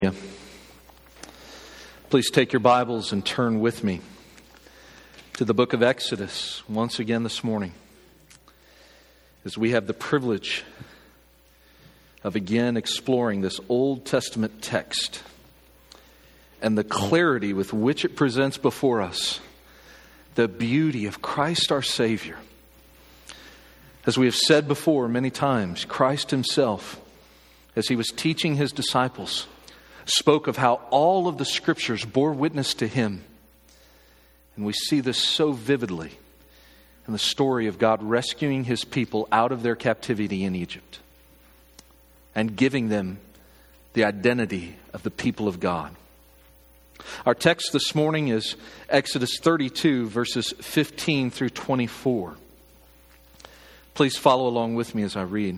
Yeah. Please take your Bibles and turn with me to the book of Exodus once again this morning, as we have the privilege of again exploring this Old Testament text and the clarity with which it presents before us the beauty of Christ our Savior. As we have said before many times, Christ Himself, as He was teaching His disciples, spoke of how all of the Scriptures bore witness to Him. And we see this so vividly in the story of God rescuing His people out of their captivity in Egypt and giving them the identity of the people of God. Our text this morning is Exodus 32, verses 15 through 24. Please follow along with me as I read.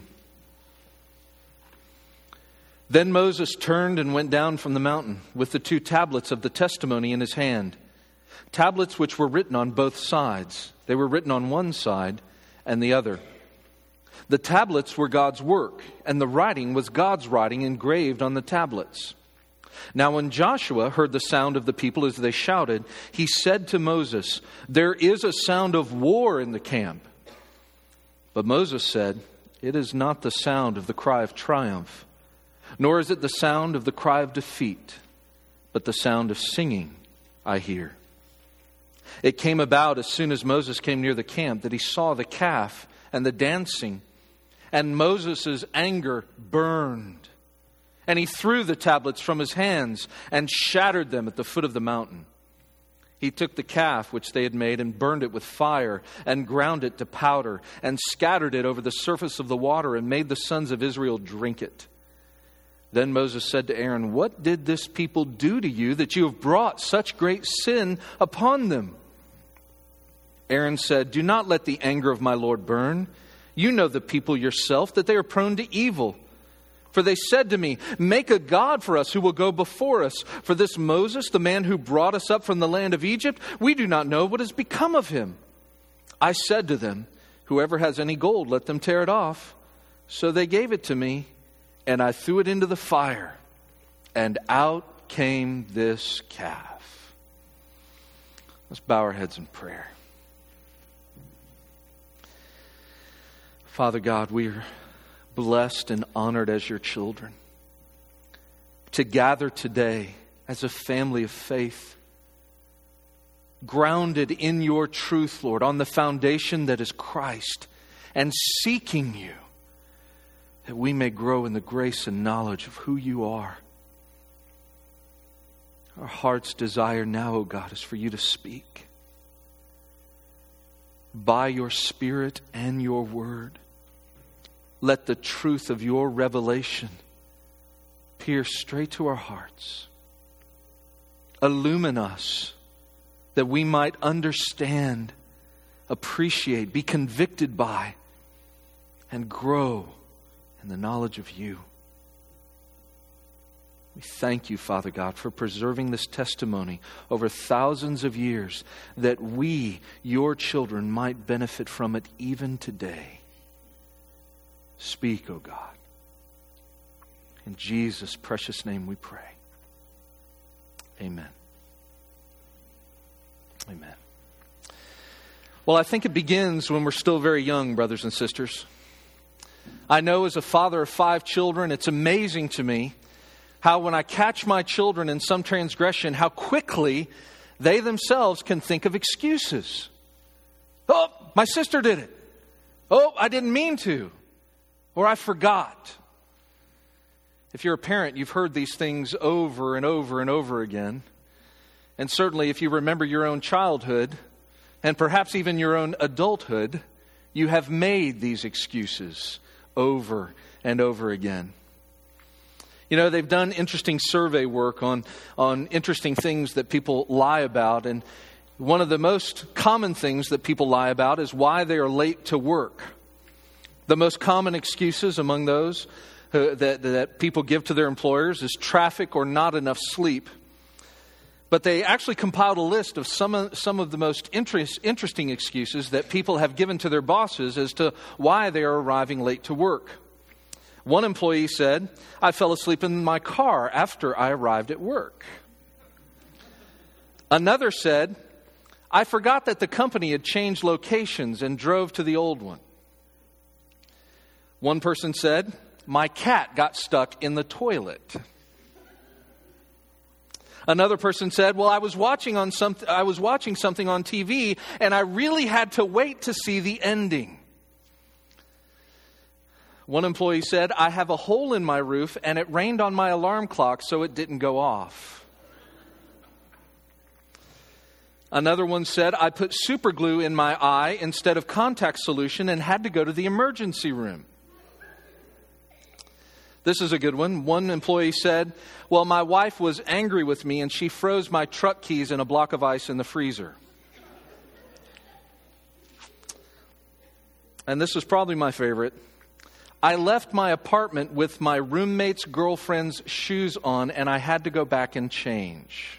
Then Moses turned and went down from the mountain with the 2 tablets of the testimony in his hand. Tablets which were written on both sides. They were written on one side and the other. The tablets were God's work, and the writing was God's writing engraved on the tablets. Now when Joshua heard the sound of the people as they shouted, he said to Moses, "There is a sound of war in the camp." But Moses said, "It is not the sound of the cry of triumph, nor is it the sound of the cry of defeat, but the sound of singing I hear." It came about as soon as Moses came near the camp that he saw the calf and the dancing, and Moses' anger burned. And he threw the tablets from his hands and shattered them at the foot of the mountain. He took the calf which they had made and burned it with fire and ground it to powder and scattered it over the surface of the water and made the sons of Israel drink it. Then Moses said to Aaron, "What did this people do to you that you have brought such great sin upon them?" Aaron said, "Do not let the anger of my Lord burn. You know the people yourself, that they are prone to evil. For they said to me, 'Make a god for us who will go before us.' For this Moses, the man who brought us up from the land of Egypt, we do not know what has become of him." I said to them, 'Whoever has any gold, let them tear it off.' So they gave it to me, and I threw it into the fire, and out came this calf." Let's bow our heads in prayer. Father God, we are blessed and honored as your children to gather today as a family of faith, grounded in your truth, Lord, on the foundation that is Christ, and seeking you, that we may grow in the grace and knowledge of who you are. Our heart's desire now, O God, is for you to speak by your Spirit and your word. Let the truth of your revelation pierce straight to our hearts. Illumine us that we might understand, appreciate, be convicted by, and grow in the knowledge of you. We thank you, Father God, for preserving this testimony over thousands of years, that we, your children, might benefit from it even today. Speak, O God. In Jesus' precious name we pray. Amen. Amen. Well, I think it begins when we're still very young, brothers and sisters. I know as a father of 5 children, it's amazing to me how when I catch my children in some transgression, how quickly they themselves can think of excuses. "Oh, my sister did it. Oh, I didn't mean to. Or I forgot." If you're a parent, you've heard these things over and over and over again. And certainly if you remember your own childhood, and perhaps even your own adulthood, you have made these excuses over and over again. You know, they've done interesting survey work on interesting things that people lie about. And one of the most common things that people lie about is why they are late to work. The most common excuses among those that people give to their employers is traffic or not enough sleep. But they actually compiled a list of some of the most interesting excuses that people have given to their bosses as to why they are arriving late to work. One employee said, "I fell asleep in my car after I arrived at work." Another said, "I forgot that the company had changed locations and drove to the old one." One person said, "My cat got stuck in the toilet." Another person said, "Well, I was watching something on TV and I really had to wait to see the ending." One employee said, "I have a hole in my roof and it rained on my alarm clock so it didn't go off." Another one said, "I put super glue in my eye instead of contact solution and had to go to the emergency room." This is a good one. One employee said, "Well, my wife was angry with me and she froze my truck keys in a block of ice in the freezer." And this is probably my favorite. "I left my apartment with my roommate's girlfriend's shoes on and I had to go back and change."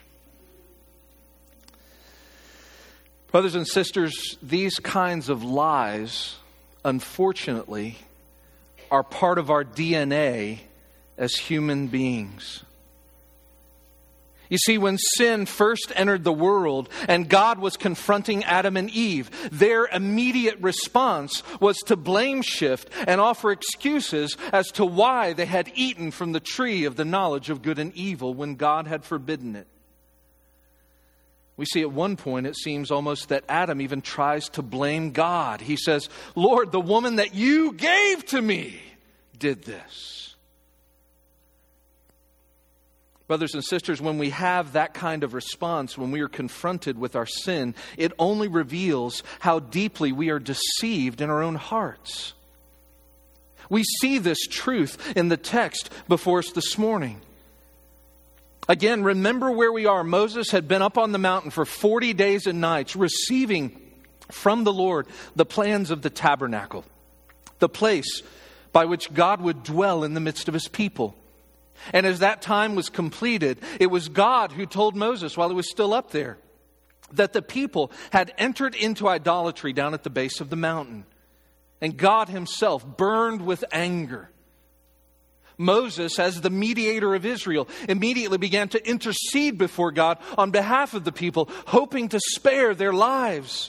Brothers and sisters, these kinds of lies, unfortunately, are part of our DNA as human beings. You see, when sin first entered the world and God was confronting Adam and Eve, their immediate response was to blame shift and offer excuses as to why they had eaten from the tree of the knowledge of good and evil when God had forbidden it. We see at one point, it seems almost that Adam even tries to blame God. He says, "Lord, the woman that you gave to me did this." Brothers and sisters, when we have that kind of response, when we are confronted with our sin, it only reveals how deeply we are deceived in our own hearts. We see this truth in the text before us this morning. Again, remember where we are. Moses had been up on the mountain for 40 days and nights, receiving from the Lord the plans of the tabernacle, the place by which God would dwell in the midst of his people. And as that time was completed, it was God who told Moses while he was still up there that the people had entered into idolatry down at the base of the mountain. And God himself burned with anger. Moses, as the mediator of Israel, immediately began to intercede before God on behalf of the people, hoping to spare their lives.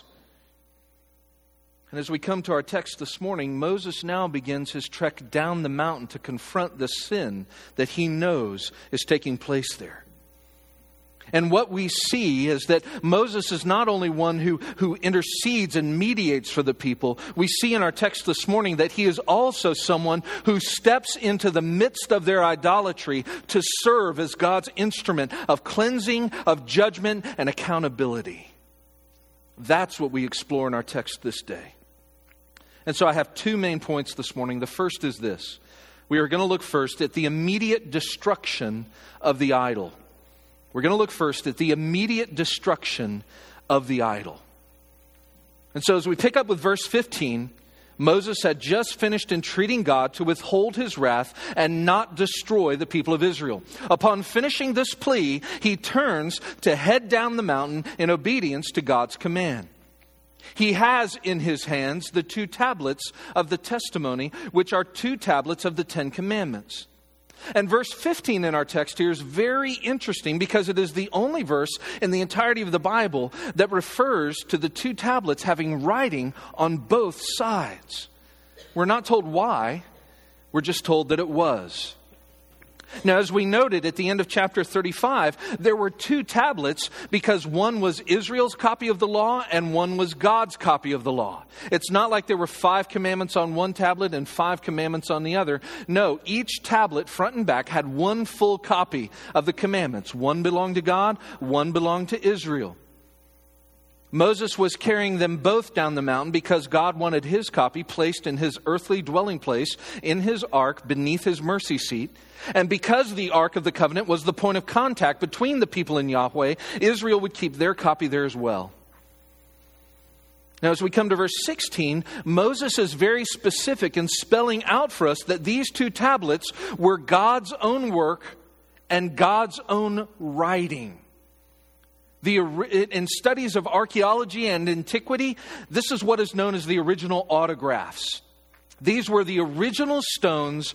And as we come to our text this morning, Moses now begins his trek down the mountain to confront the sin that he knows is taking place there. And what we see is that Moses is not only one who intercedes and mediates for the people. We see in our text this morning that he is also someone who steps into the midst of their idolatry to serve as God's instrument of cleansing, of judgment, and accountability. That's what we explore in our text this day. And so I have two main points this morning. The first is this. We are going to look first at the immediate destruction of the idol. We're going to look first at the immediate destruction of the idol. And so as we pick up with verse 15, Moses had just finished entreating God to withhold his wrath and not destroy the people of Israel. Upon finishing this plea, he turns to head down the mountain in obedience to God's command. He has in his hands the 2 tablets of the testimony, which are 2 tablets of the 10 commandments. And verse 15 in our text here is very interesting because it is the only verse in the entirety of the Bible that refers to the 2 tablets having writing on both sides. We're not told why, we're just told that it was. Now, as we noted at the end of chapter 35, there were 2 tablets because one was Israel's copy of the law and one was God's copy of the law. It's not like there were 5 commandments on one tablet and 5 commandments on the other. No, each tablet, front and back, had one full copy of the commandments. One belonged to God, one belonged to Israel. Moses was carrying them both down the mountain because God wanted his copy placed in his earthly dwelling place in his ark beneath his mercy seat. And because the Ark of the Covenant was the point of contact between the people and Yahweh, Israel would keep their copy there as well. Now, as we come to verse 16, Moses is very specific in spelling out for us that these 2 tablets were God's own work and God's own writing. In studies of archaeology and antiquity, this is what is known as the original autographs. These were the original stones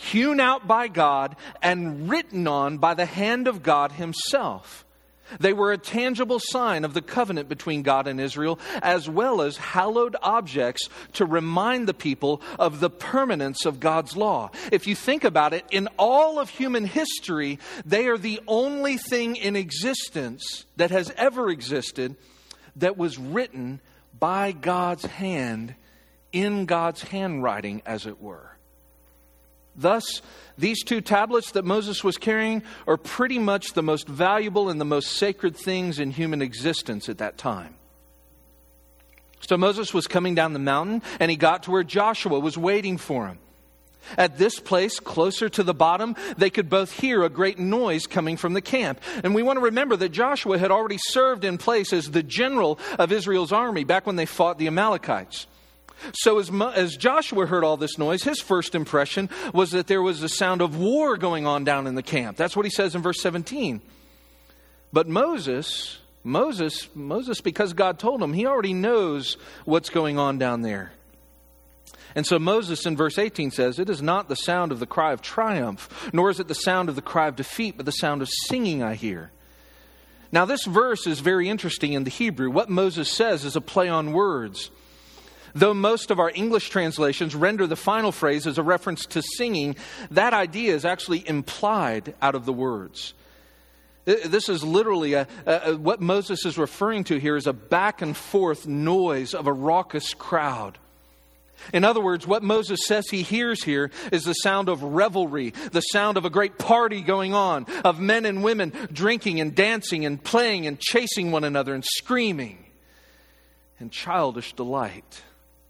hewn out by God and written on by the hand of God himself. They were a tangible sign of the covenant between God and Israel, as well as hallowed objects to remind the people of the permanence of God's law. If you think about it, in all of human history, they are the only thing in existence that has ever existed that was written by God's hand, in God's handwriting, as it were. Thus, these 2 tablets that Moses was carrying are pretty much the most valuable and the most sacred things in human existence at that time. So Moses was coming down the mountain, and he got to where Joshua was waiting for him. At this place, closer to the bottom, they could both hear a great noise coming from the camp. And we want to remember that Joshua had already served in place as the general of Israel's army back when they fought the Amalekites. So as Joshua heard all this noise, his first impression was that there was a sound of war going on down in the camp. That's what he says in verse 17. But Moses, because God told him, he already knows what's going on down there. And so Moses in verse 18 says, "It is not the sound of the cry of triumph, nor is it the sound of the cry of defeat, but the sound of singing I hear." Now this verse is very interesting in the Hebrew. What Moses says is a play on words. Though most of our English translations render the final phrase as a reference to singing, that idea is actually implied out of the words. This is literally what Moses is referring to here is a back and forth noise of a raucous crowd. In other words, what Moses says he hears here is the sound of revelry, the sound of a great party going on, of men and women drinking and dancing and playing and chasing one another and screaming and childish delight.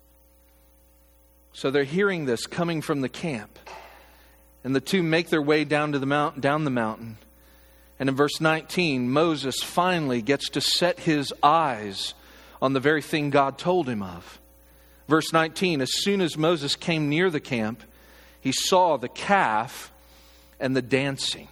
So they're hearing this coming from the camp. And the 2 make their way down the mountain. And in verse 19, Moses finally gets to set his eyes on the very thing God told him of. Verse 19, as soon as Moses came near the camp, he saw the calf and the dancing.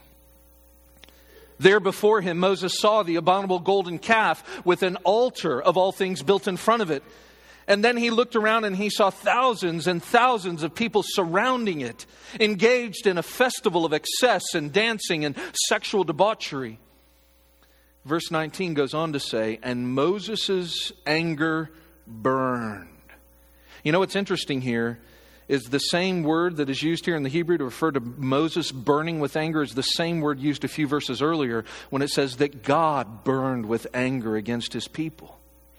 There before him, Moses saw the abominable golden calf with an altar of all things built in front of it. And then he looked around and he saw thousands and thousands of people surrounding it, engaged in a festival of excess and dancing and sexual debauchery. Verse 19 goes on to say, and Moses' anger burned. You know what's interesting here is the same word that is used here in the Hebrew to refer to Moses burning with anger is the same word used a few verses earlier when it says that God burned with anger against his people.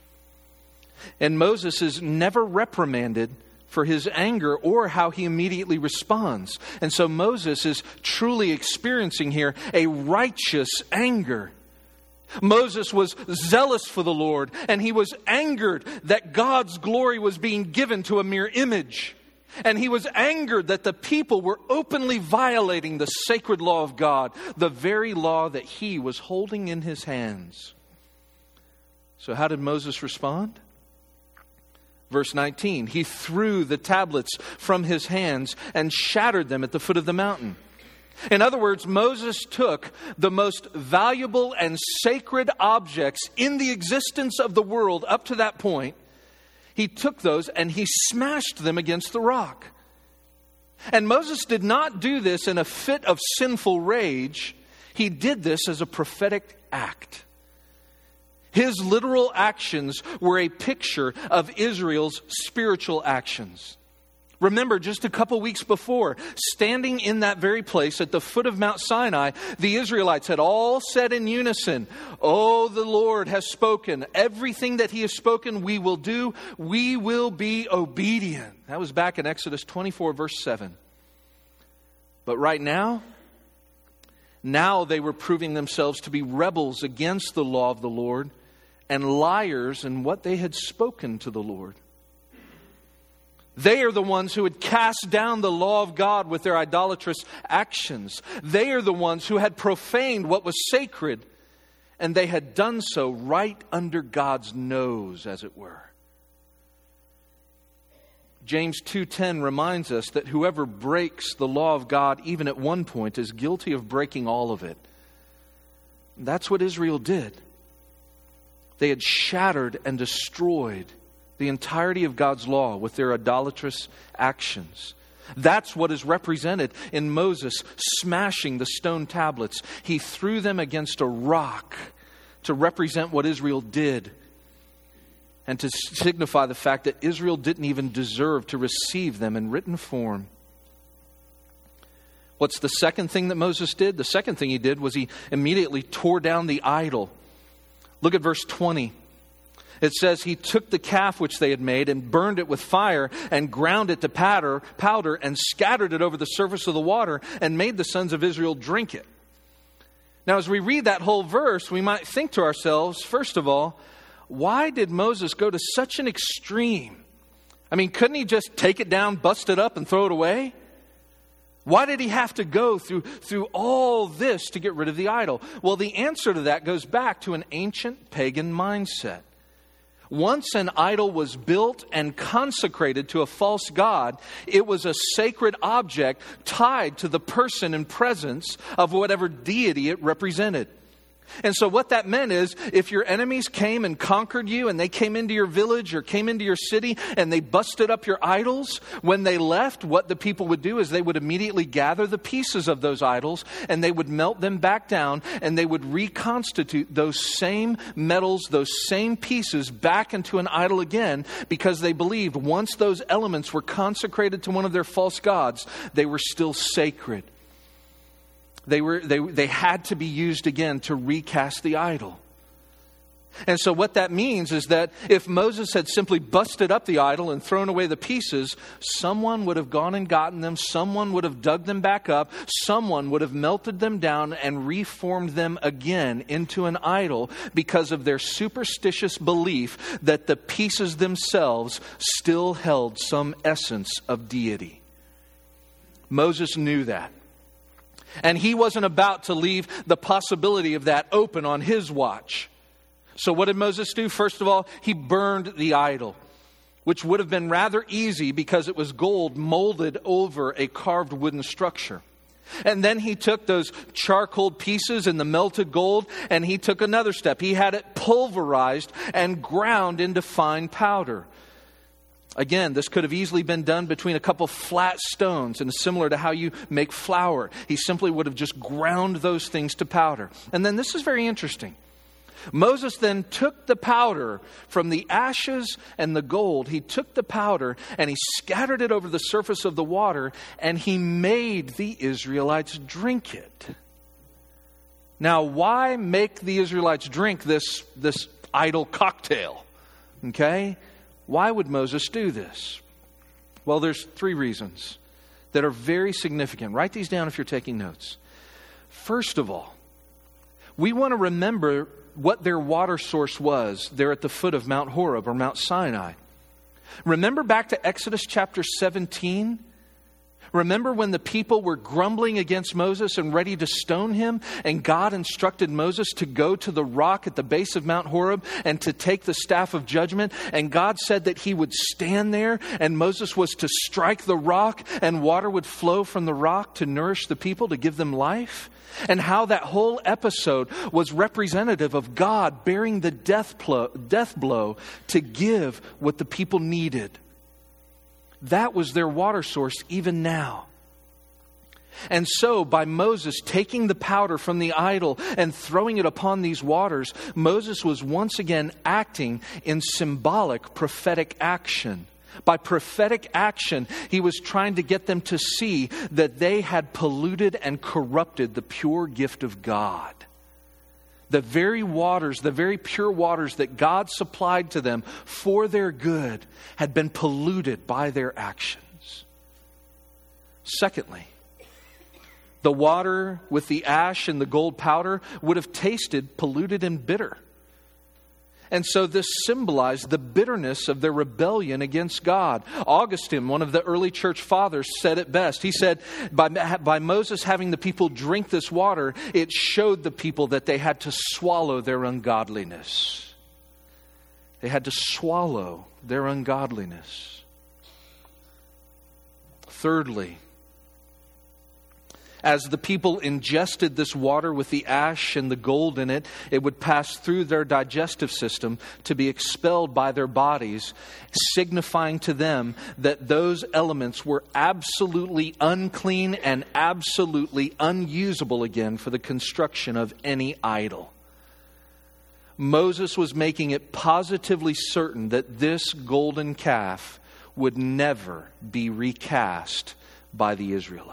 And Moses is never reprimanded for his anger or how he immediately responds. And so Moses is truly experiencing here a righteous anger. Moses was zealous for the Lord, and he was angered that God's glory was being given to a mere image. And he was angered that the people were openly violating the sacred law of God, the very law that he was holding in his hands. So how did Moses respond? Verse 19, he threw the tablets from his hands and shattered them at the foot of the mountain. In other words, Moses took the most valuable and sacred objects in the existence of the world up to that point. He took those and he smashed them against the rock. And Moses did not do this in a fit of sinful rage. He did this as a prophetic act. His literal actions were a picture of Israel's spiritual actions. Remember, just a couple weeks before, standing in that very place at the foot of Mount Sinai, the Israelites had all said in unison, "Oh, the Lord has spoken. Everything that he has spoken, we will do. We will be obedient." That was back in Exodus 24, verse 7. But right now they were proving themselves to be rebels against the law of the Lord and liars in what they had spoken to the Lord. They are the ones who had cast down the law of God with their idolatrous actions. They are the ones who had profaned what was sacred, and they had done so right under God's nose, as it were. James 2:10 reminds us that whoever breaks the law of God, even at one point, is guilty of breaking all of it. That's what Israel did. They had shattered and destroyed the entirety of God's law with their idolatrous actions. That's what is represented in Moses smashing the stone tablets. He threw them against a rock to represent what Israel did and to signify the fact that Israel didn't even deserve to receive them in written form. What's the second thing that Moses did? The second thing he did was he immediately tore down the idol. Look at verse 20. It says he took the calf which they had made and burned it with fire and ground it to powder and scattered it over the surface of the water and made the sons of Israel drink it. Now, as we read that whole verse, we might think to ourselves, first of all, why did Moses go to such an extreme? I mean, couldn't he just take it down, bust it up, and throw it away? Why did he have to go through all this to get rid of the idol? Well, the answer to that goes back to an ancient pagan mindset. Once an idol was built and consecrated to a false god, it was a sacred object tied to the person and presence of whatever deity it represented. And so what that meant is, if your enemies came and conquered you and they came into your village or came into your city and they busted up your idols, when they left, what the people would do is they would immediately gather the pieces of those idols and they would melt them back down and they would reconstitute those same metals, those same pieces back into an idol again, because they believed once those elements were consecrated to one of their false gods, they were still sacred. They had to be used again to recast the idol. And so what that means is that if Moses had simply busted up the idol and thrown away the pieces, someone would have gone and gotten them, someone would have dug them back up, someone would have melted them down and reformed them again into an idol because of their superstitious belief that the pieces themselves still held some essence of deity. Moses knew that. And he wasn't about to leave the possibility of that open on his watch. So what did Moses do? First of all, he burned the idol, which would have been rather easy because it was gold molded over a carved wooden structure. And then he took those charcoal pieces and the melted gold, and he took another step. He had it pulverized and ground into fine powder. Again, this could have easily been done between a couple flat stones, and similar to how you make flour. He simply would have just ground those things to powder. And then this is very interesting. Moses then took the powder from the ashes and the gold. He took the powder and he scattered it over the surface of the water, and he made the Israelites drink it. Now, why make the Israelites drink this idol cocktail? Okay? Why would Moses do this? Well, there's three reasons that are very significant. Write these down if you're taking notes. First of all, we want to remember what their water source was there at the foot of Mount Horeb or Mount Sinai. Remember back to Exodus chapter 17? Remember when the people were grumbling against Moses and ready to stone him, and God instructed Moses to go to the rock at the base of Mount Horeb and to take the staff of judgment, and God said that he would stand there and Moses was to strike the rock and water would flow from the rock to nourish the people, to give them life? And how that whole episode was representative of God bearing the death blow to give what the people needed. That was their water source even now. And so by Moses taking the powder from the idol and throwing it upon these waters, Moses was once again acting in symbolic prophetic action. By prophetic action, he was trying to get them to see that they had polluted and corrupted the pure gift of God. The very waters, the very pure waters that God supplied to them for their good had been polluted by their actions. Secondly, the water with the ash and the gold powder would have tasted polluted and bitter. And so this symbolized the bitterness of their rebellion against God. Augustine, one of the early church fathers, said it best. He said, by Moses having the people drink this water, it showed the people that they had to swallow their ungodliness. They had to swallow their ungodliness. Thirdly, As the people ingested this water with the ash and the gold in it, it would pass through their digestive system to be expelled by their bodies, signifying to them that those elements were absolutely unclean and absolutely unusable again for the construction of any idol. Moses was making it positively certain that this golden calf would never be recast by the Israelites.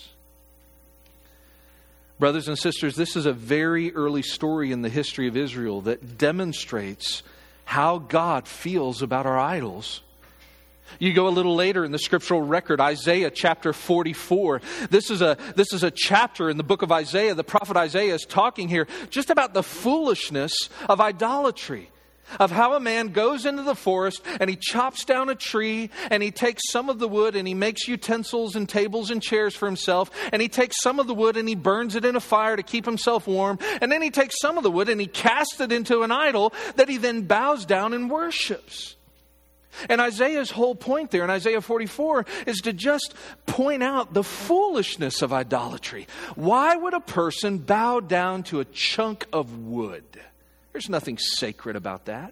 Brothers and sisters, this is a very early story in the history of Israel that demonstrates how God feels about our idols. You go a little later in the scriptural record, Isaiah chapter 44. This is a chapter in the book of Isaiah. The prophet Isaiah is talking here just about the foolishness of idolatry. Of how a man goes into the forest and he chops down a tree and he takes some of the wood and he makes utensils and tables and chairs for himself, and he takes some of the wood and he burns it in a fire to keep himself warm, and then he takes some of the wood and he casts it into an idol that he then bows down and worships. And Isaiah's whole point there in Isaiah 44 is to just point out the foolishness of idolatry. Why would a person bow down to a chunk of wood? There's nothing sacred about that.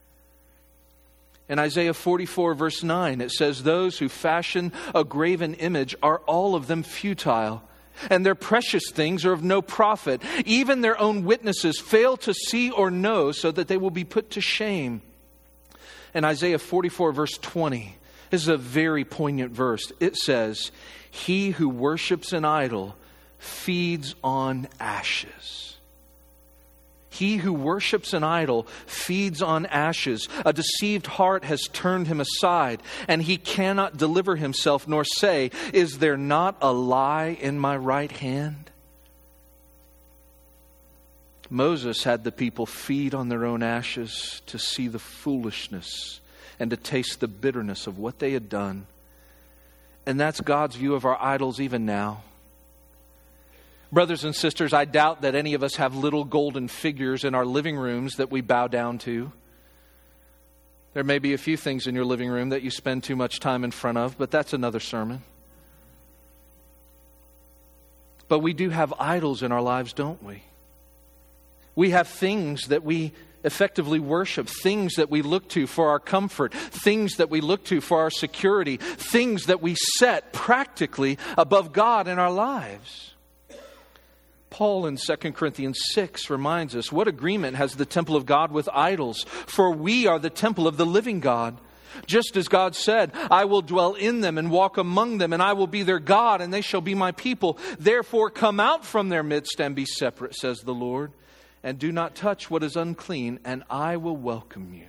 In Isaiah 44 verse 9, it says, "Those who fashion a graven image are all of them futile, and their precious things are of no profit. Even their own witnesses fail to see or know, so that they will be put to shame." In Isaiah 44 verse 20, this is a very poignant verse. It says, "He who worships an idol feeds on ashes." He who worships an idol feeds on ashes. A deceived heart has turned him aside, and he cannot deliver himself nor say, "Is there not a lie in my right hand?" Moses had the people feed on their own ashes to see the foolishness and to taste the bitterness of what they had done. And that's God's view of our idols even now. Brothers and sisters, I doubt that any of us have little golden figures in our living rooms that we bow down to. There may be a few things in your living room that you spend too much time in front of, but that's another sermon. But we do have idols in our lives, don't we? We have things that we effectively worship, things that we look to for our comfort, things that we look to for our security, things that we set practically above God in our lives. Paul in 2 Corinthians 6 reminds us, "What agreement has the temple of God with idols? For we are the temple of the living God. Just as God said, 'I will dwell in them and walk among them, and I will be their God, and they shall be my people.' Therefore come out from their midst and be separate, says the Lord, and do not touch what is unclean, and I will welcome you."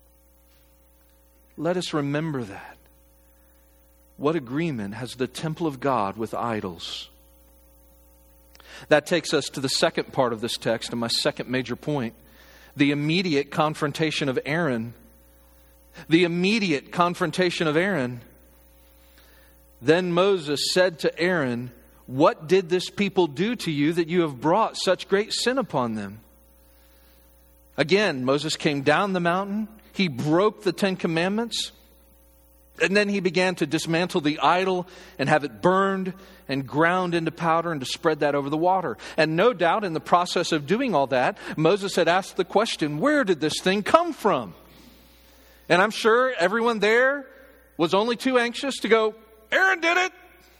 Let us remember that. What agreement has the temple of God with idols? That takes us to the second part of this text and my second major point, the immediate confrontation of Aaron. The immediate confrontation of Aaron. Then Moses said to Aaron, "What did this people do to you that you have brought such great sin upon them?" Again, Moses came down the mountain. He broke the 10 Commandments. And then he began to dismantle the idol and have it burned and ground into powder and to spread that over the water. And no doubt in the process of doing all that, Moses had asked the question, where did this thing come from? And I'm sure everyone there was only too anxious to go, "Aaron did it."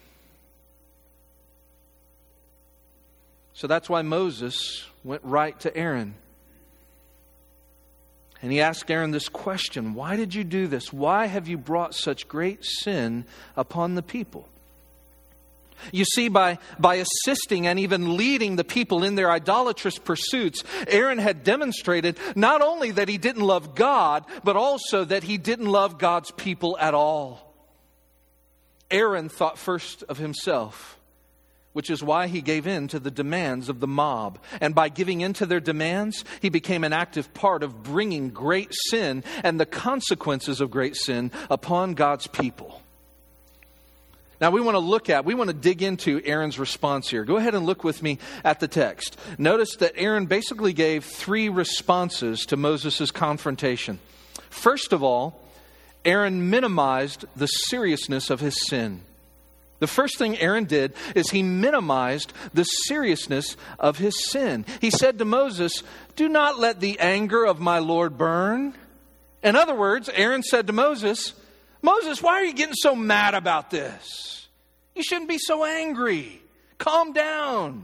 So that's why Moses went right to Aaron. And he asked Aaron this question, "Why did you do this? Why have you brought such great sin upon the people?" You see, by assisting and even leading the people in their idolatrous pursuits, Aaron had demonstrated not only that he didn't love God, but also that he didn't love God's people at all. Aaron thought first of himself, which is why he gave in to the demands of the mob. And by giving in to their demands, he became an active part of bringing great sin and the consequences of great sin upon God's people. Now we want to dig into Aaron's response here. Go ahead and look with me at the text. Notice that Aaron basically gave 3 responses to Moses' confrontation. First of all, Aaron minimized the seriousness of his sin. The first thing Aaron did is he minimized the seriousness of his sin. He said to Moses, "Do not let the anger of my Lord burn." In other words, Aaron said to Moses, "Moses, why are you getting so mad about this? You shouldn't be so angry. Calm down."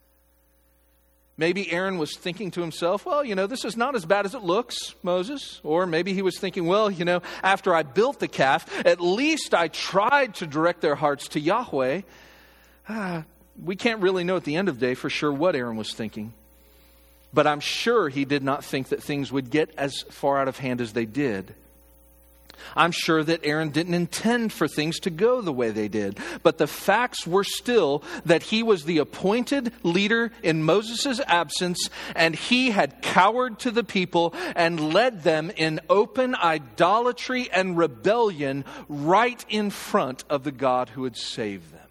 Maybe Aaron was thinking to himself, "Well, this is not as bad as it looks, Moses." Or maybe he was thinking, "Well, after I built the calf, at least I tried to direct their hearts to Yahweh." We can't really know at the end of the day for sure what Aaron was thinking. But I'm sure he did not think that things would get as far out of hand as they did. I'm sure that Aaron didn't intend for things to go the way they did. But the facts were still that he was the appointed leader in Moses' absence, and he had cowered to the people and led them in open idolatry and rebellion right in front of the God who had saved them.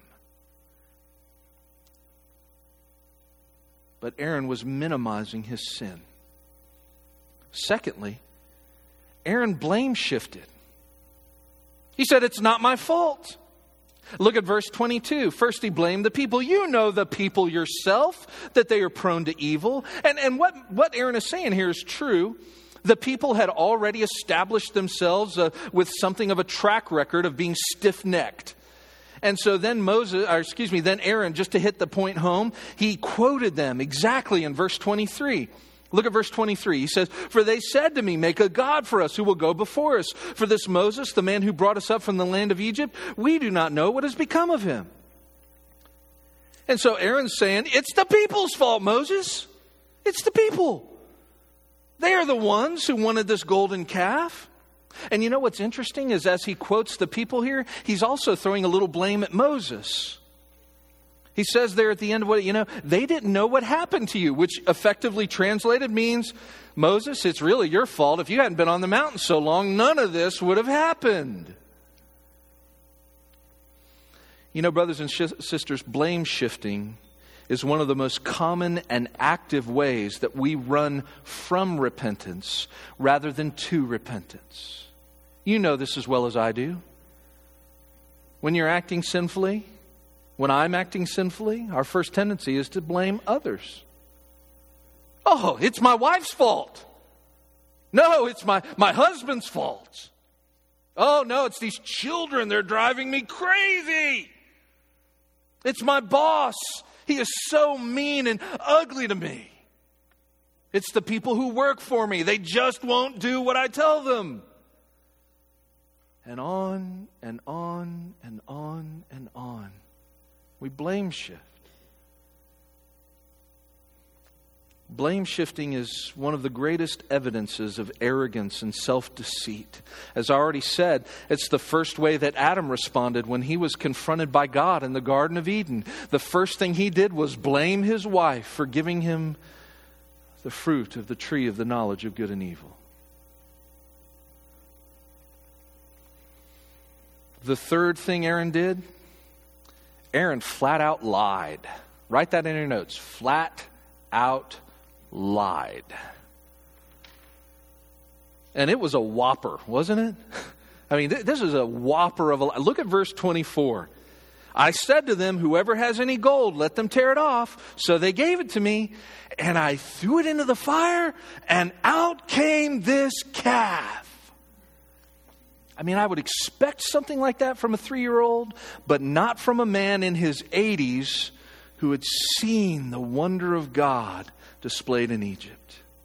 But Aaron was minimizing his sin. Secondly, Aaron blame shifted. He said, "It's not my fault." Look at verse 22. First he blamed the people. You know the people yourself, that they are prone to evil. And what Aaron is saying here is true. The people had already established themselves with something of a track record of being stiff-necked. And so then then Aaron, just to hit the point home, he quoted them exactly in verse 23. Look at verse 23. He says, "For they said to me, 'Make a god for us who will go before us. For this Moses, the man who brought us up from the land of Egypt, we do not know what has become of him.'" And so Aaron's saying, "It's the people's fault, Moses. It's the people. They are the ones who wanted this golden calf." And you know what's interesting is as he quotes the people here, he's also throwing a little blame at Moses. He says there at the end of they didn't know what happened to you, which effectively translated means, Moses, it's really your fault. If you hadn't been on the mountain so long, none of this would have happened. Brothers and sisters, blame shifting is one of the most common and active ways that we run from repentance rather than to repentance. You know this as well as I do. When you're acting sinfully, when I'm acting sinfully, our first tendency is to blame others. "Oh, it's my wife's fault. No, it's my husband's fault. Oh, no, it's these children. They're driving me crazy. It's my boss. He is so mean and ugly to me. It's the people who work for me. They just won't do what I tell them." And on and on and on and on. We blame shift. Blame shifting is one of the greatest evidences of arrogance and self-deceit. As I already said, it's the first way that Adam responded when he was confronted by God in the Garden of Eden. The first thing he did was blame his wife for giving him the fruit of the tree of the knowledge of good and evil. The third thing Aaron did, Aaron flat out lied. Write that in your notes. Flat out lied. And it was a whopper, wasn't it? I mean, this is a whopper of a lie. Look at verse 24. "I said to them, 'Whoever has any gold, let them tear it off.' So they gave it to me, and I threw it into the fire, and out came this calf." I mean, I would expect something like that from a 3-year-old, but not from a man in his 80s who had seen the wonder of God displayed in Egypt.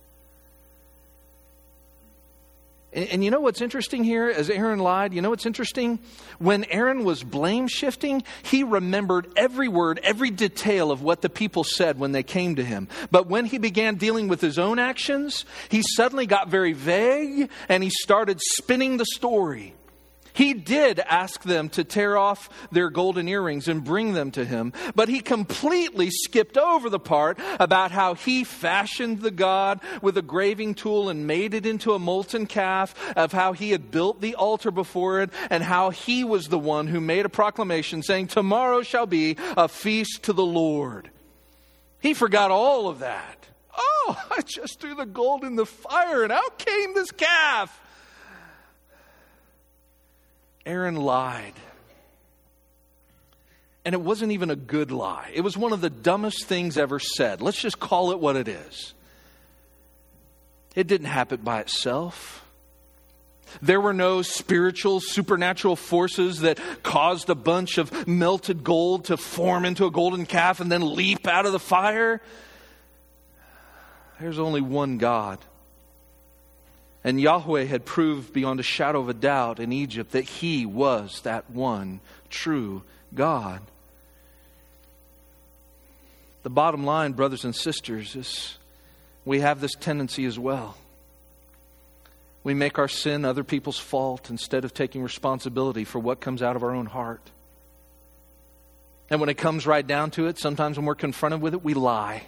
And you know what's interesting here as Aaron lied? You know what's interesting? When Aaron was blame shifting, he remembered every word, every detail of what the people said when they came to him. But when he began dealing with his own actions, he suddenly got very vague and he started spinning the story. He did ask them to tear off their golden earrings and bring them to him, but he completely skipped over the part about how he fashioned the god with a graving tool and made it into a molten calf, of how he had built the altar before it, and how he was the one who made a proclamation saying, "Tomorrow shall be a feast to the Lord." He forgot all of that. "Oh, I just threw the gold in the fire and out came this calf." Aaron lied. And it wasn't even a good lie. It was one of the dumbest things ever said. Let's just call it what it is. It didn't happen by itself. There were no spiritual, supernatural forces that caused a bunch of melted gold to form into a golden calf and then leap out of the fire. There's only one God. And Yahweh had proved beyond a shadow of a doubt in Egypt that He was that one true God. The bottom line, brothers and sisters, is we have this tendency as well. We make our sin other people's fault instead of taking responsibility for what comes out of our own heart. And when it comes right down to it, sometimes when we're confronted with it, we lie.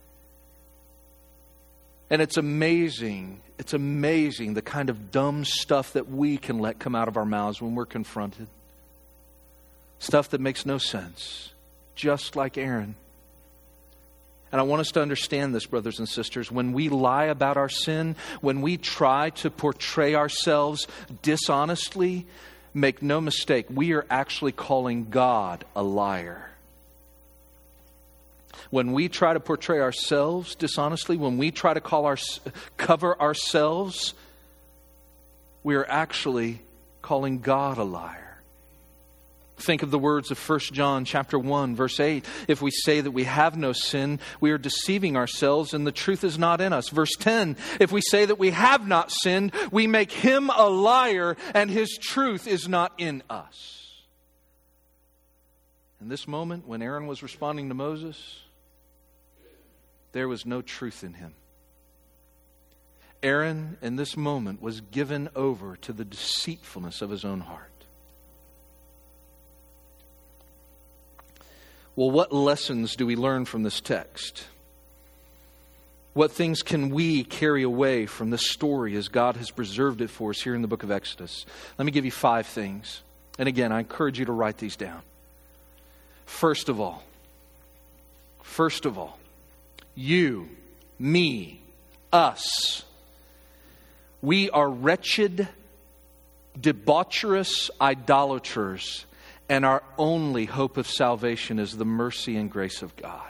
And it's amazing the kind of dumb stuff that we can let come out of our mouths when we're confronted. Stuff that makes no sense, just like Aaron. And I want us to understand this, brothers and sisters. When we lie about our sin, when we try to portray ourselves dishonestly, make no mistake, we are actually calling God a liar. When we try to portray ourselves dishonestly, when we try to cover ourselves, we are actually calling God a liar. Think of the words of 1 John chapter 1, verse 8. If we say that we have no sin, we are deceiving ourselves and the truth is not in us. Verse 10, if we say that we have not sinned, we make Him a liar and His truth is not in us. In this moment, when Aaron was responding to Moses, there was no truth in him. Aaron, in this moment, was given over to the deceitfulness of his own heart. Well, what lessons do we learn from this text? What things can we carry away from this story as God has preserved it for us here in the book of Exodus? Let me give you 5 things. And again, I encourage you to write these down. First of all, you, me, us, we are wretched, debaucherous idolaters, and our only hope of salvation is the mercy and grace of God.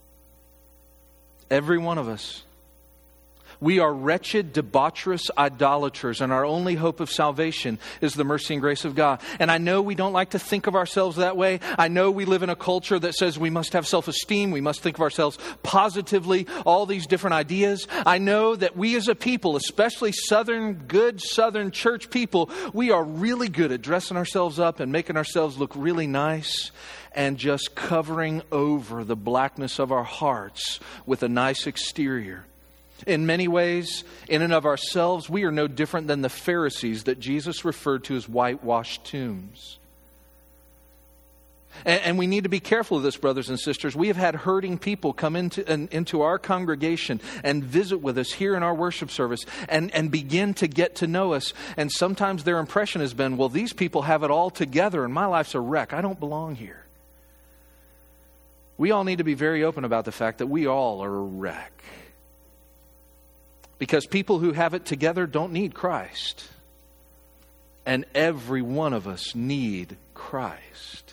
Every one of us. We are wretched, debaucherous idolaters, and our only hope of salvation is the mercy and grace of God. And I know we don't like to think of ourselves that way. I know we live in a culture that says we must have self-esteem, we must think of ourselves positively, all these different ideas. I know that we as a people, especially good Southern church people, we are really good at dressing ourselves up and making ourselves look really nice and just covering over the blackness of our hearts with a nice exterior. In many ways, in and of ourselves, we are no different than the Pharisees that Jesus referred to as whitewashed tombs. And we need to be careful of this, brothers and sisters. We have had hurting people come into our congregation and visit with us here in our worship service and begin to get to know us. And sometimes their impression has been, well, these people have it all together and my life's a wreck. I don't belong here. We all need to be very open about the fact that we all are a wreck. Because people who have it together don't need Christ. And every one of us need Christ.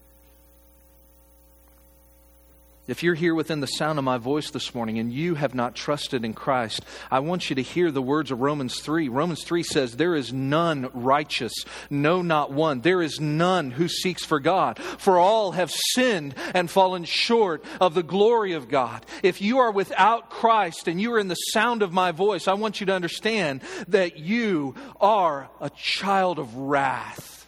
If you're here within the sound of my voice this morning and you have not trusted in Christ, I want you to hear the words of Romans 3. Romans 3 says, there is none righteous, no, not one. There is none who seeks for God. For all have sinned and fallen short of the glory of God. If you are without Christ and you are in the sound of my voice, I want you to understand that you are a child of wrath.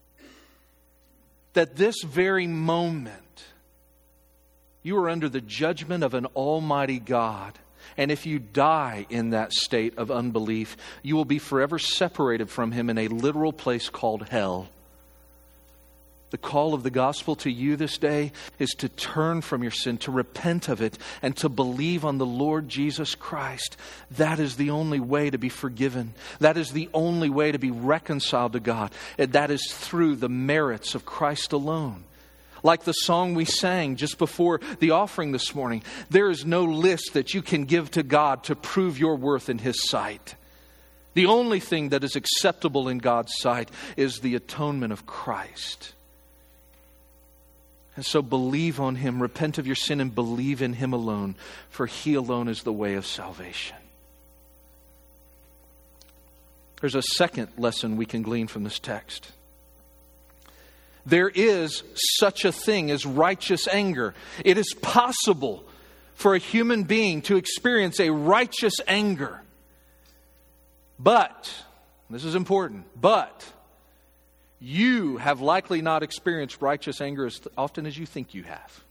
That this very moment, you are under the judgment of an almighty God. And if you die in that state of unbelief, you will be forever separated from Him in a literal place called hell. The call of the gospel to you this day is to turn from your sin, to repent of it, and to believe on the Lord Jesus Christ. That is the only way to be forgiven. That is the only way to be reconciled to God. And that is through the merits of Christ alone. Like the song we sang just before the offering this morning, there is no list that you can give to God to prove your worth in His sight. The only thing that is acceptable in God's sight is the atonement of Christ. And so believe on Him, repent of your sin, and believe in Him alone, for He alone is the way of salvation. There's a second lesson we can glean from this text. There is such a thing as righteous anger. It is possible for a human being to experience a righteous anger. But, this is important, but you have likely not experienced righteous anger as often as you think you have.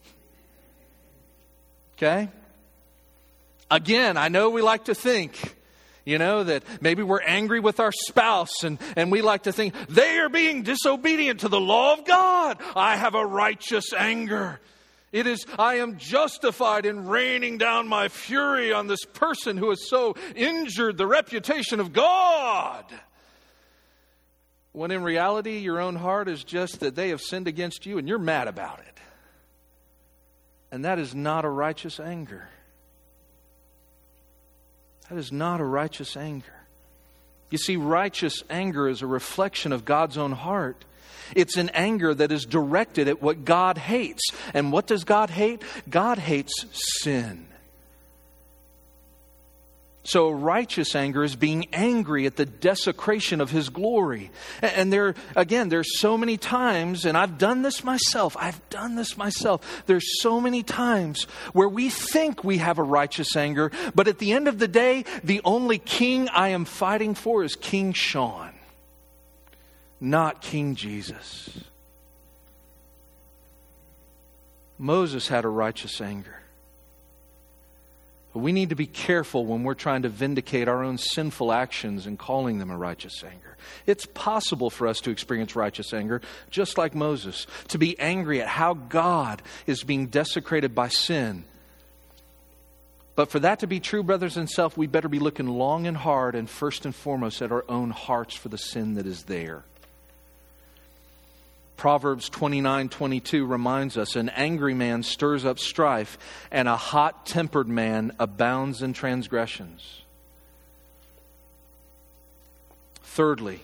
Okay? Again, I know we like to think, that maybe we're angry with our spouse and we like to think, they are being disobedient to the law of God. I have a righteous anger. It is, I am justified in raining down my fury on this person who has so injured the reputation of God. When in reality, your own heart is just that they have sinned against you and you're mad about it. And that is not a righteous anger. That is not a righteous anger. You see, righteous anger is a reflection of God's own heart. It's an anger that is directed at what God hates. And what does God hate? God hates sin. So righteous anger is being angry at the desecration of His glory. And there's so many times, and I've done this myself. There's so many times where we think we have a righteous anger, but at the end of the day, the only king I am fighting for is King Sean, not King Jesus. Moses had a righteous anger. But we need to be careful when we're trying to vindicate our own sinful actions and calling them a righteous anger. It's possible for us to experience righteous anger, just like Moses, to be angry at how God is being desecrated by sin. But for that to be true, brothers and sisters, we better be looking long and hard and first and foremost at our own hearts for the sin that is there. Proverbs 29:22 reminds us, an angry man stirs up strife, and a hot-tempered man abounds in transgressions. Thirdly,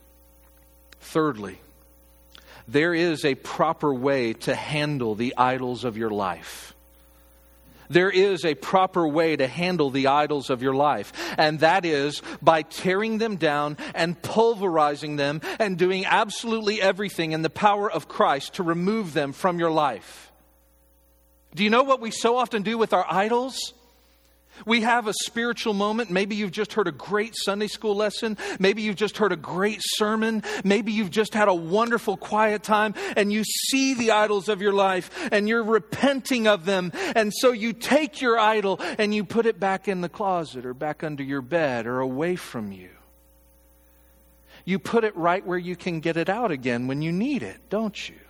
there is a proper way to handle the idols of your life. There is a proper way to handle the idols of your life. And that is by tearing them down and pulverizing them and doing absolutely everything in the power of Christ to remove them from your life. Do you know what we so often do with our idols? We have a spiritual moment. Maybe you've just heard a great Sunday school lesson. Maybe you've just heard a great sermon. Maybe you've just had a wonderful quiet time and you see the idols of your life and you're repenting of them. And so you take your idol and you put it back in the closet or back under your bed or away from you. You put it right where you can get it out again when you need it, don't you?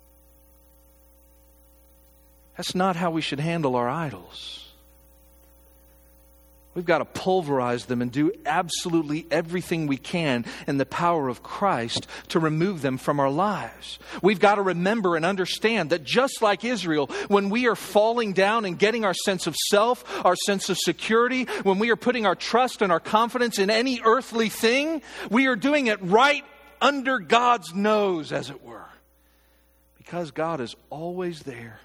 That's not how we should handle our idols. We've got to pulverize them and do absolutely everything we can in the power of Christ to remove them from our lives. We've got to remember and understand that just like Israel, when we are falling down and getting our sense of self, our sense of security, when we are putting our trust and our confidence in any earthly thing, we are doing it right under God's nose, as it were. Because God is always there.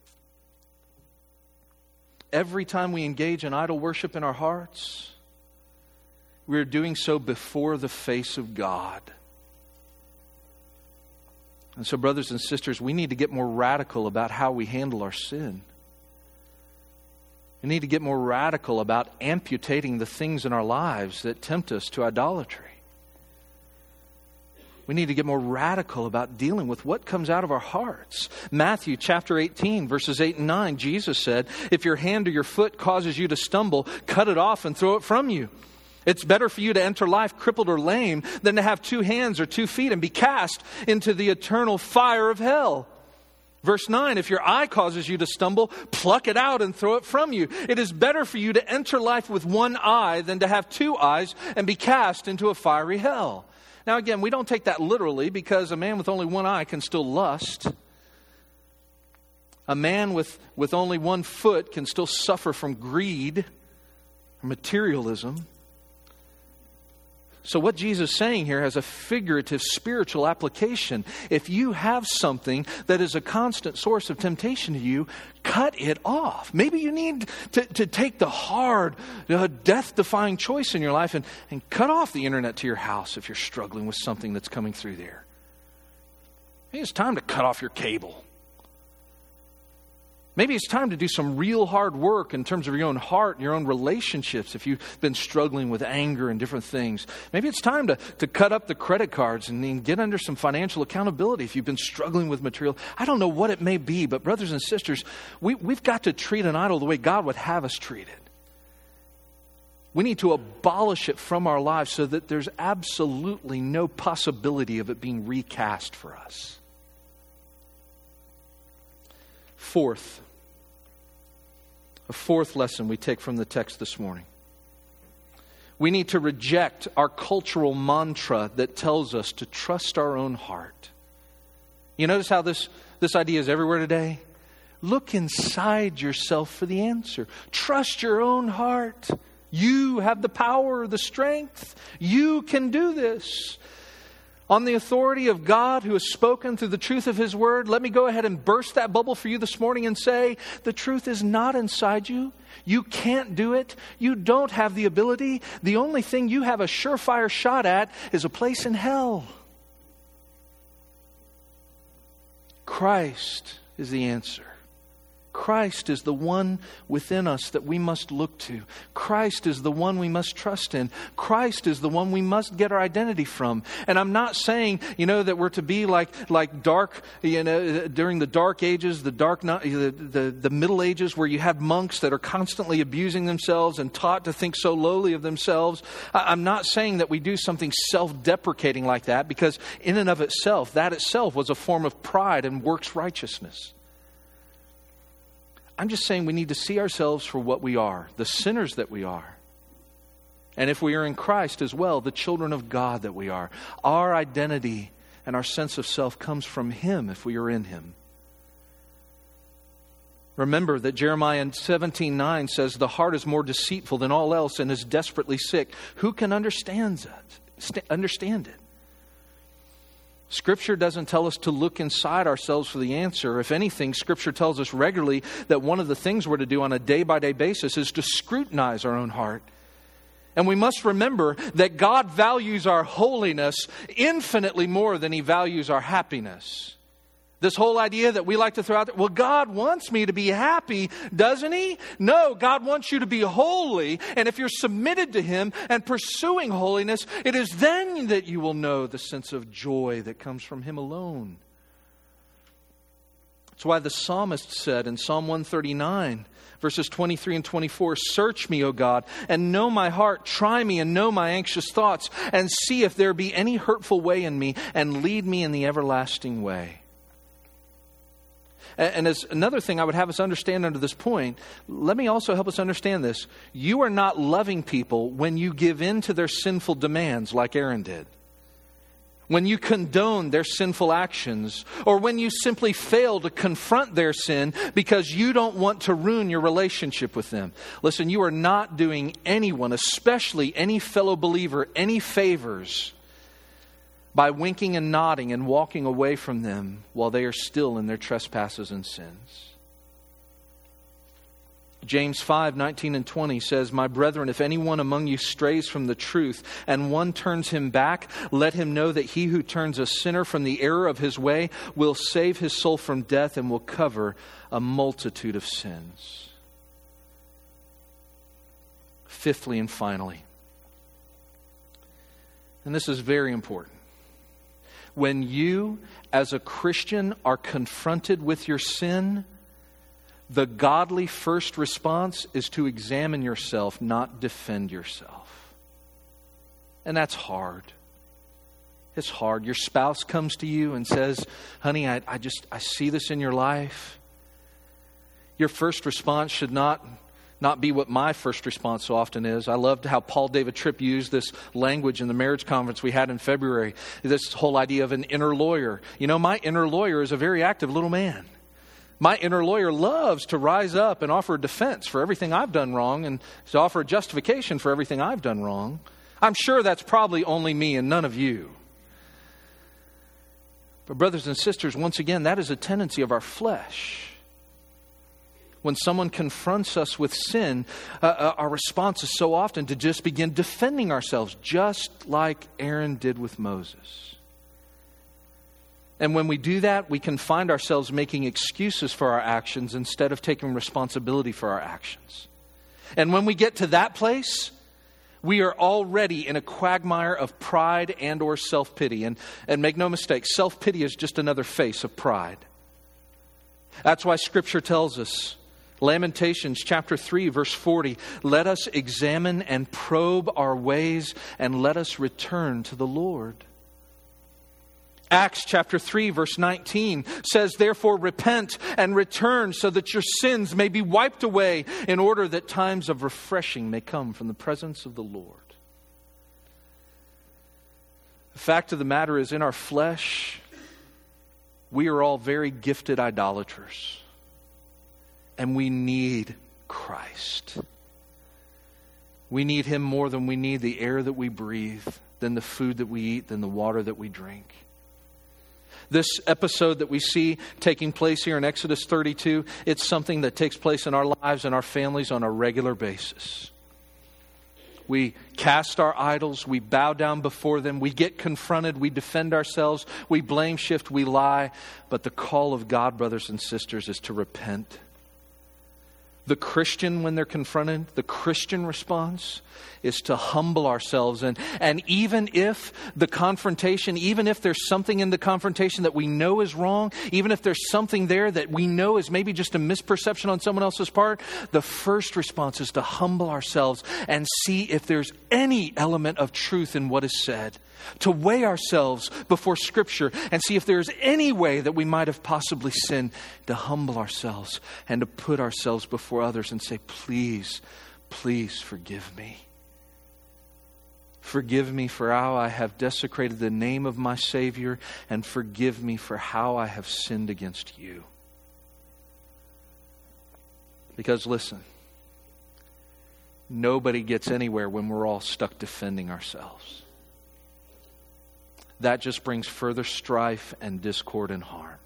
Every time we engage in idol worship in our hearts, we are doing so before the face of God. And so, brothers and sisters, we need to get more radical about how we handle our sin. We need to get more radical about amputating the things in our lives that tempt us to idolatry. We need to get more radical about dealing with what comes out of our hearts. Matthew chapter 18, verses 8 and 9, Jesus said, if your hand or your foot causes you to stumble, cut it off and throw it from you. It's better for you to enter life crippled or lame than to have 2 hands or 2 feet and be cast into the eternal fire of hell. Verse 9, if your eye causes you to stumble, pluck it out and throw it from you. It is better for you to enter life with 1 eye than to have 2 eyes and be cast into a fiery hell. Now again, we don't take that literally because a man with only 1 eye can still lust. A man with only 1 foot can still suffer from greed or materialism. So what Jesus is saying here has a figurative spiritual application. If you have something that is a constant source of temptation to you, cut it off. Maybe you need to take the hard, death-defying choice in your life and cut off the internet to your house if you're struggling with something that's coming through there. Maybe it's time to cut off your cable. Maybe it's time to do some real hard work in terms of your own heart and your own relationships if you've been struggling with anger and different things. Maybe it's time to cut up the credit cards and get under some financial accountability if you've been struggling with material. I don't know what it may be, but brothers and sisters, we've got to treat an idol the way God would have us treat it. We need to abolish it from our lives so that there's absolutely no possibility of it being recast for us. A fourth lesson we take from the text this morning. We need to reject our cultural mantra that tells us to trust our own heart. You notice how this idea is everywhere today? Look inside yourself for the answer. Trust your own heart. You have the power, the strength. You can do this. On the authority of God who has spoken through the truth of His Word, let me go ahead and burst that bubble for you this morning and say, the truth is not inside you. You can't do it. You don't have the ability. The only thing you have a surefire shot at is a place in hell. Christ is the answer. Christ is the one within us that we must look to. Christ is the one we must trust in. Christ is the one we must get our identity from. And I'm not saying, that we're to be like dark, during the dark ages, the Middle Ages, where you had monks that are constantly abusing themselves and taught to think so lowly of themselves. I'm not saying that we do something self-deprecating like that, because in and of itself, that itself was a form of pride and works righteousness. I'm just saying we need to see ourselves for what we are, the sinners that we are. And if we are in Christ as well, the children of God that we are. Our identity and our sense of self comes from Him if we are in Him. Remember that Jeremiah 17:9 says, the heart is more deceitful than all else and is desperately sick. Who can understand it? Scripture doesn't tell us to look inside ourselves for the answer. If anything, Scripture tells us regularly that one of the things we're to do on a day-by-day basis is to scrutinize our own heart. And we must remember that God values our holiness infinitely more than He values our happiness. This whole idea that we like to throw out there, well, God wants me to be happy, doesn't He? No, God wants you to be holy. And if you're submitted to Him and pursuing holiness, it is then that you will know the sense of joy that comes from Him alone. That's why the psalmist said in Psalm 139, verses 23 and 24, search me, O God, and know my heart. Try me and know my anxious thoughts, and see if there be any hurtful way in me, and lead me in the everlasting way. And as another thing I would have us understand under this point, let me also help us understand this. You are not loving people when you give in to their sinful demands like Aaron did. When you condone their sinful actions, or when you simply fail to confront their sin because you don't want to ruin your relationship with them. Listen, you are not doing anyone, especially any fellow believer, any favors by winking and nodding and walking away from them while they are still in their trespasses and sins. James 5:19 and 20 says, my brethren, if anyone among you strays from the truth and one turns him back, let him know that he who turns a sinner from the error of his way will save his soul from death and will cover a multitude of sins. Fifthly and finally, and this is very important, when you, as a Christian, are confronted with your sin, the godly first response is to examine yourself, not defend yourself. And that's hard. It's hard. Your spouse comes to you and says, honey, I see this in your life. Your first response should not be what my first response so often is. I loved how Paul David Tripp used this language in the marriage conference we had in February. This whole idea of an inner lawyer. My inner lawyer is a very active little man. My inner lawyer loves to rise up and offer a defense for everything I've done wrong and to offer a justification for everything I've done wrong. I'm sure that's probably only me and none of you. But brothers and sisters, once again, that is a tendency of our flesh. When someone confronts us with sin, our response is so often to just begin defending ourselves, just like Aaron did with Moses. And when we do that, we can find ourselves making excuses for our actions instead of taking responsibility for our actions. And when we get to that place, we are already in a quagmire of pride and or self-pity. And make no mistake, self-pity is just another face of pride. That's why Scripture tells us, Lamentations chapter 3, verse 40, let us examine and probe our ways and let us return to the Lord. Acts chapter 3, verse 19 says, therefore repent and return so that your sins may be wiped away in order that times of refreshing may come from the presence of the Lord. The fact of the matter is, in our flesh, we are all very gifted idolaters. And we need Christ. We need Him more than we need the air that we breathe, than the food that we eat, than the water that we drink. This episode that we see taking place here in Exodus 32, it's something that takes place in our lives and our families on a regular basis. We cast our idols, we bow down before them, we get confronted, we defend ourselves, we blame shift, we lie. But the call of God, brothers and sisters, is to repent. The Christian, when they're confronted, the Christian response is to humble ourselves. And even if the confrontation, even if there's something in the confrontation that we know is wrong, even if there's something there that we know is maybe just a misperception on someone else's part, the first response is to humble ourselves and see if there's any element of truth in what is said. To weigh ourselves before Scripture and see if there's any way that we might have possibly sinned, to humble ourselves and to put ourselves before others and say, please, please forgive me. Forgive me for how I have desecrated the name of my Savior, and forgive me for how I have sinned against you. Because listen, nobody gets anywhere when we're all stuck defending ourselves. That just brings further strife and discord and harm.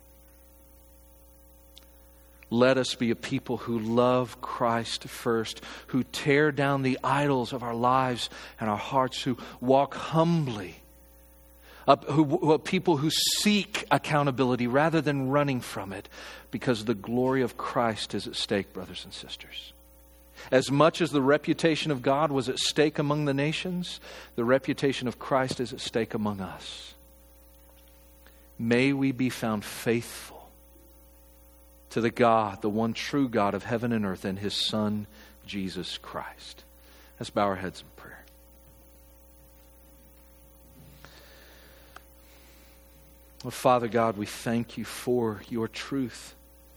Let us be a people who love Christ first, who tear down the idols of our lives and our hearts, who walk humbly, people who seek accountability rather than running from it, because the glory of Christ is at stake, brothers and sisters. As much as the reputation of God was at stake among the nations, the reputation of Christ is at stake among us. May we be found faithful to the God, the one true God of heaven and earth, and His Son, Jesus Christ. Let's bow our heads in prayer. Oh, Father God, we thank You for Your truth.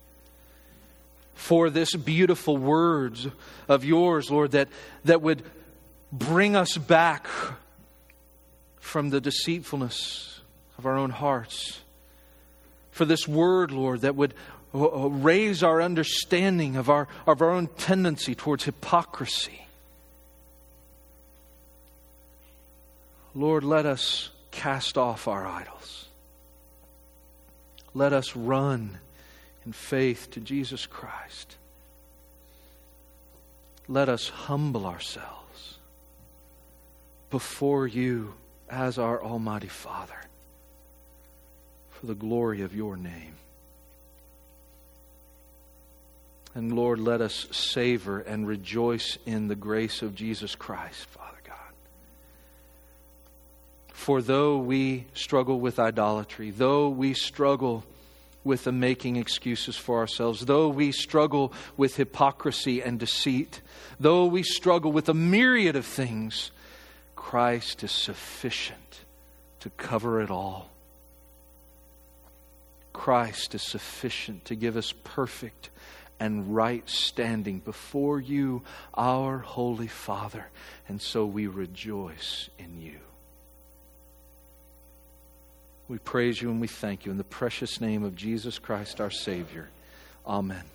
For this beautiful words of Yours, Lord, that would bring us back from the deceitfulness of our own hearts. For this word, Lord, that would raise our understanding of our own tendency towards hypocrisy. Lord, let us cast off our idols. Let us run in faith to Jesus Christ. Let us humble ourselves before You as our Almighty Father for the glory of Your name. And Lord, let us savor and rejoice in the grace of Jesus Christ, Father God. For though we struggle with idolatry, though we struggle with the making excuses for ourselves, though we struggle with hypocrisy and deceit, though we struggle with a myriad of things, Christ is sufficient to cover it all. Christ is sufficient to give us perfect and right standing before You, our Holy Father, and so we rejoice in You. We praise You and we thank You in the precious name of Jesus Christ, our Savior. Amen.